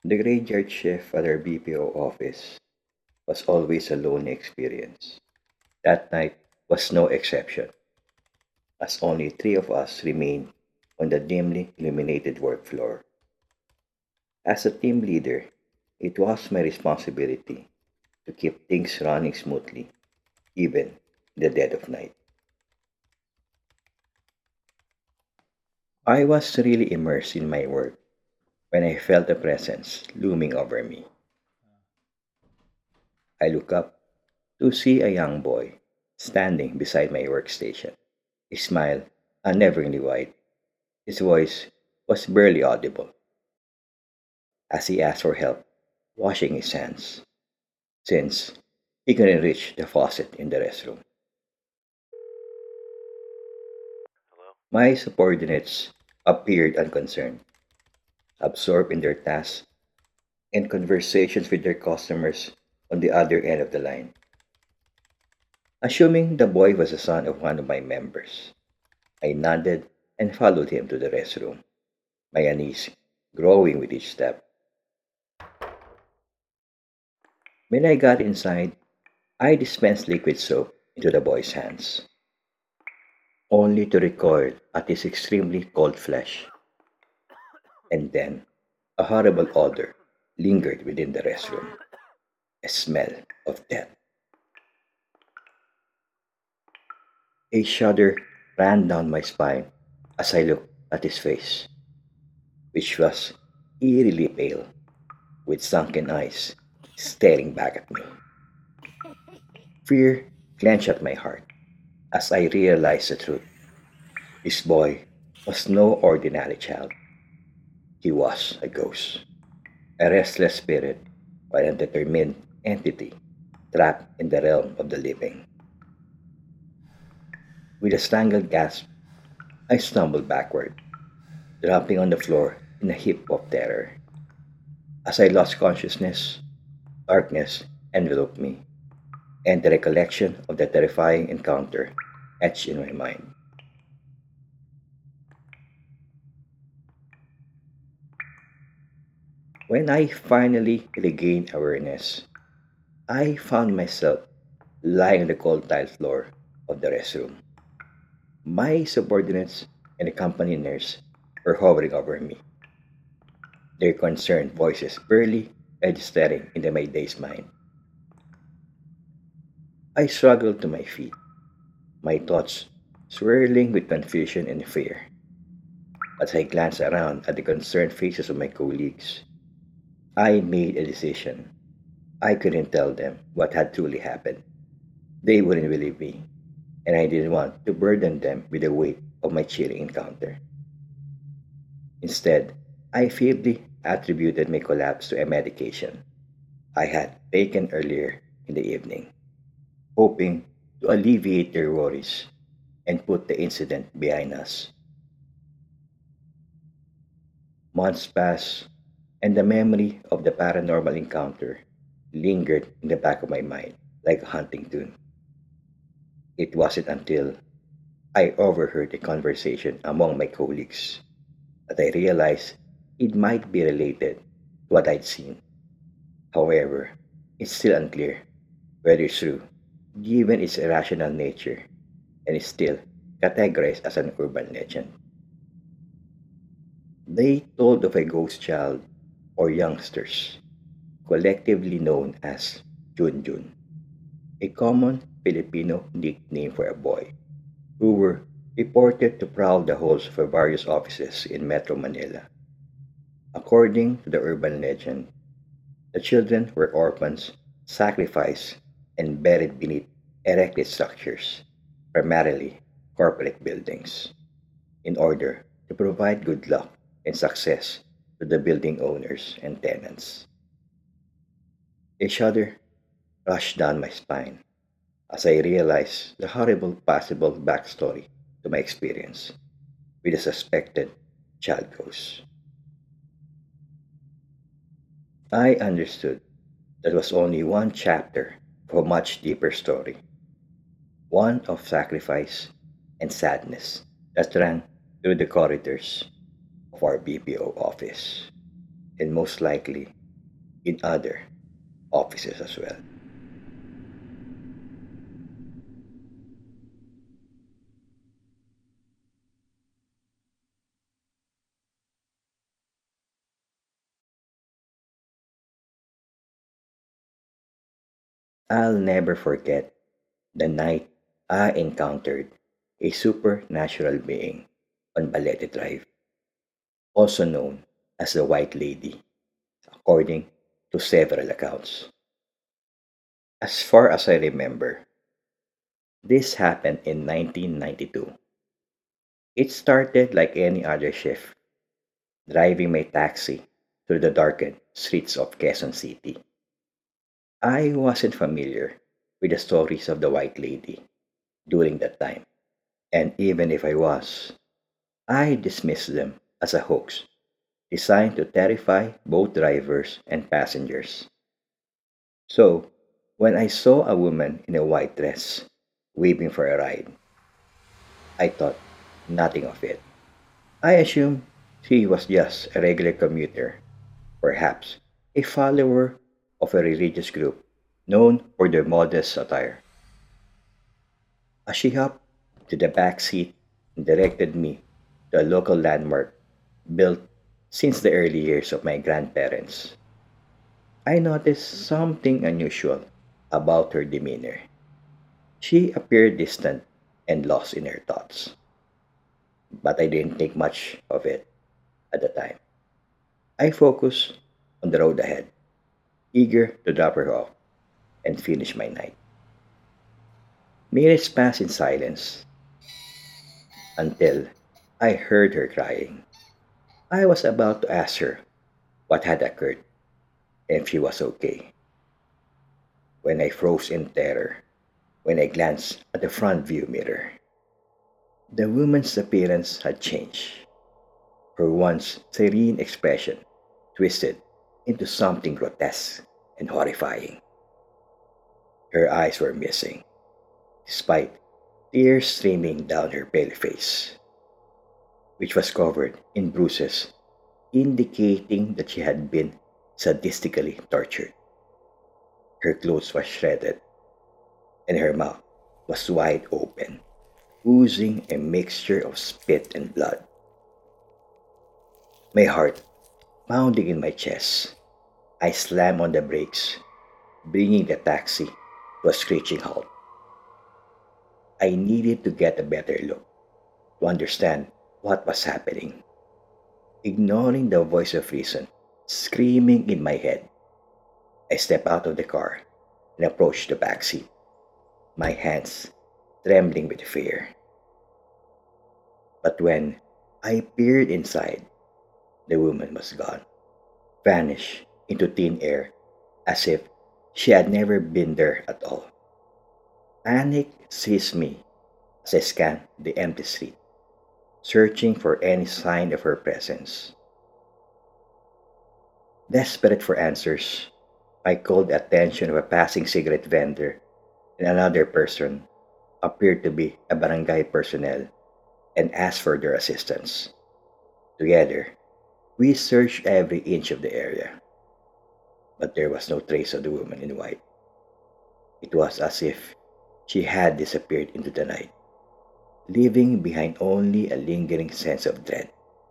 The graveyard shift at our BPO office was always a lonely experience. That night was no exception, as only three of us remained on the dimly illuminated work floor. As a team leader, it was my responsibility to keep things running smoothly, even in the dead of night. I was really immersed in my work when I felt a presence looming over me. I looked up to see a young boy standing beside my workstation. His smile unneveringly wide. His voice was barely audible as he asked for help washing his hands, since he couldn't reach the faucet in the restroom. My subordinates appeared unconcerned, absorbed in their tasks and conversations with their customers on the other end of the line. Assuming the boy was the son of one of my members, I nodded and followed him to the restroom, my unease growing with each step. When I got inside, I dispensed liquid soap into the boy's hands, only to recoil at his extremely cold flesh. And then a horrible odor lingered within the restroom, a smell of death. A shudder ran down my spine as I looked at his face, which was eerily pale, with sunken eyes staring back at me. Fear clenched at my heart as I realized the truth. This boy was no ordinary child. He was a ghost, a restless spirit, or a determined entity trapped in the realm of the living. With a strangled gasp, I stumbled backward, dropping on the floor in a heap of terror. As I lost consciousness, darkness enveloped me, and the recollection of the terrifying encounter etched in my mind. When I finally regained awareness, I found myself lying on the cold tile floor of the restroom. My subordinates and the company nurse were hovering over me, their concerned voices barely registering in my dazed mind. I struggled to my feet, my thoughts swirling with confusion and fear. As I glanced around at the concerned faces of my colleagues, I made a decision. I couldn't tell them what had truly happened. They wouldn't believe me, and I didn't want to burden them with the weight of my chilling encounter. Instead, I feebly attributed my collapse to a medication I had taken earlier in the evening, hoping to alleviate their worries and put the incident behind us. Months passed, and the memory of the paranormal encounter lingered in the back of my mind like a hunting tune. It wasn't until I overheard a conversation among my colleagues that I realized it might be related to what I'd seen. However, it's still unclear whether it's true, given its irrational nature and is still categorized as an urban legend. They told of a ghost child or youngsters, collectively known as Junjun, a common Filipino nickname for a boy, who were reported to prowl the halls of various offices in Metro Manila. According to the urban legend, the children were orphans, sacrificed, and buried beneath erected structures, primarily corporate buildings, in order to provide good luck and success to the building owners and tenants. A shudder rushed down my spine as I realized the horrible possible backstory to my experience with the suspected child ghost. I understood that was only one chapter of a much deeper story, one of sacrifice and sadness that ran through the corridors of our BPO office, and most likely in other offices as well. I'll never forget the night I encountered a supernatural being on Balete Drive, also known as the White Lady, according to several accounts. As far as I remember, this happened in 1992. It started like any other shift, driving my taxi through the darkened streets of Quezon City. I wasn't familiar with the stories of the White Lady during that time, and even if I was, I dismissed them as a hoax designed to terrify both drivers and passengers. So, when I saw a woman in a white dress waving for a ride, I thought nothing of it. I assumed she was just a regular commuter, perhaps a follower of a religious group known for their modest attire. As she hopped to the back seat and directed me to a local landmark built since the early years of my grandparents, I noticed something unusual about her demeanor. She appeared distant and lost in her thoughts, but I didn't think much of it at the time. I focused on the road ahead, eager to drop her off and finish my night. Minutes passed in silence until I heard her crying. I was about to ask her what had occurred and if she was okay when I froze in terror when I glanced at the front view mirror. The woman's appearance had changed. Her once serene expression twisted into something grotesque and horrifying. Her eyes were missing, despite tears streaming down her pale face, which was covered in bruises, indicating that she had been sadistically tortured. Her clothes were shredded, and her mouth was wide open, oozing a mixture of spit and blood. My heart pounding in my chest, I slammed on the brakes, bringing the taxi to a screeching halt. I needed to get a better look to understand what was happening. Ignoring the voice of reason screaming in my head, I stepped out of the car and approached the back seat, my hands trembling with fear. But when I peered inside, the woman was gone, vanished into thin air as if she had never been there at all. Panic seized me as I scanned the empty street, searching for any sign of her presence. Desperate for answers, I called the attention of a passing cigarette vendor, and another person appeared to be a barangay personnel and asked for their assistance. Together, we searched every inch of the area, but there was no trace of the woman in white. It was as if she had disappeared into the night, leaving behind only a lingering sense of dread.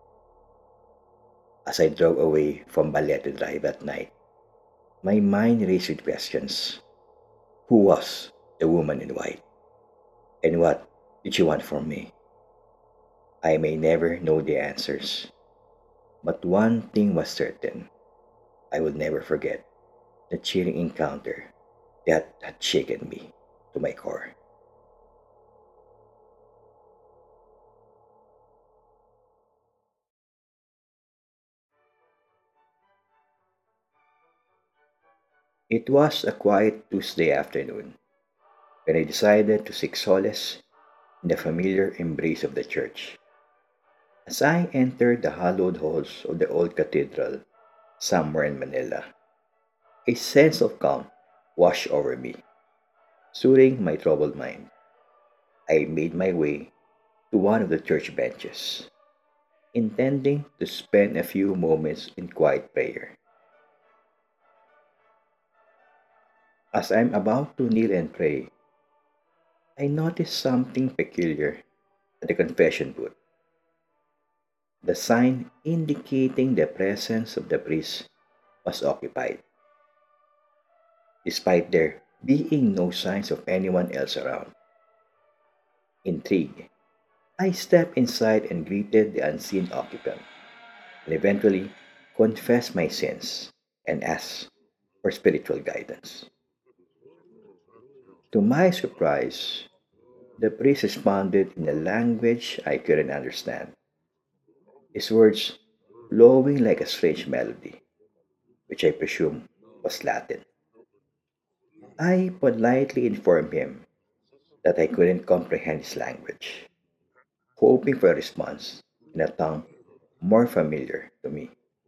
As I drove away from Balete Drive at night, my mind raced with questions. Who was the woman in white? And what did she want from me? I may never know the answers, but one thing was certain. I will never forget the chilling encounter that had shaken me to my core. It was a quiet Tuesday afternoon when I decided to seek solace in the familiar embrace of the church. As I entered the hallowed halls of the old cathedral somewhere in Manila, a sense of calm washed over me, soothing my troubled mind. I made my way to one of the church benches, intending to spend a few moments in quiet prayer. As I'm about to kneel and pray, I notice something peculiar at the confession booth. The sign indicating the presence of the priest was occupied, despite there being no signs of anyone else around. Intrigued, I stepped inside and greeted the unseen occupant, and eventually confessed my sins and asked for spiritual guidance. To my surprise, the priest responded in a language I couldn't understand, his words flowing like a strange melody, which I presume was Latin. I politely informed him that I couldn't comprehend his language, hoping for a response in a tongue more familiar to me.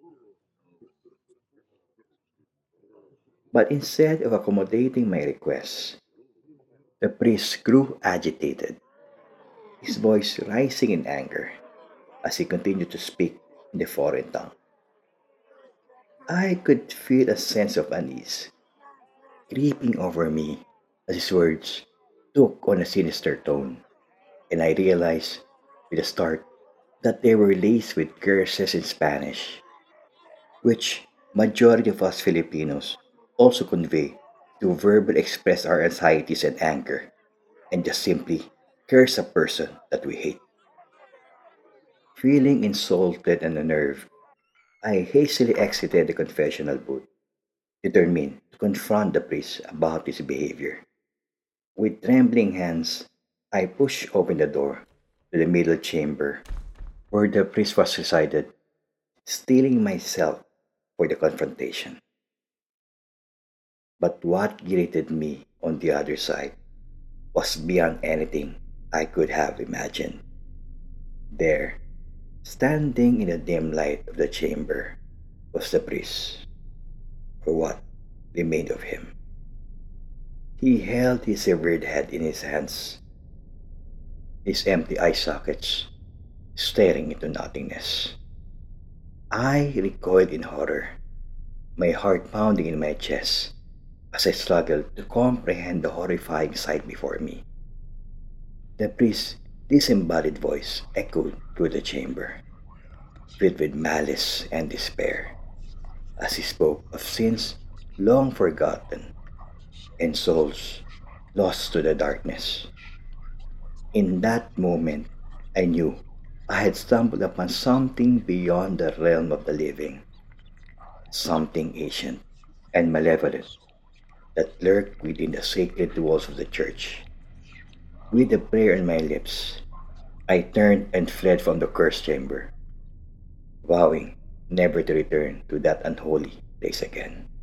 But instead of accommodating my request, the priest grew agitated, his voice rising in anger as he continued to speak in the foreign tongue. I could feel a sense of unease creeping over me as his words took on a sinister tone, and I realized with a start that they were laced with curses in Spanish, which majority of us Filipinos also convey to verbally express our anxieties and anger and just simply curse a person that we hate. Feeling insulted and unnerved, I hastily exited the confessional booth, determined to confront the priest about his behavior. With trembling hands, I pushed open the door to the middle chamber where the priest was resided, steeling myself for the confrontation. But what greeted me on the other side was beyond anything I could have imagined. There, standing in the dim light of the chamber, was the priest, or what remained of him. He held his severed head in his hands, his empty eye sockets staring into nothingness. I recoiled in horror, my heart pounding in my chest as I struggled to comprehend the horrifying sight before me. The priest's disembodied voice echoed through the chamber, filled with malice and despair, as he spoke of sins long forgotten and souls lost to the darkness. In that moment, I knew I had stumbled upon something beyond the realm of the living, something ancient and malevolent that lurked within the sacred walls of the church. With a prayer on my lips, I turned and fled from the cursed chamber, vowing never to return to that unholy place again.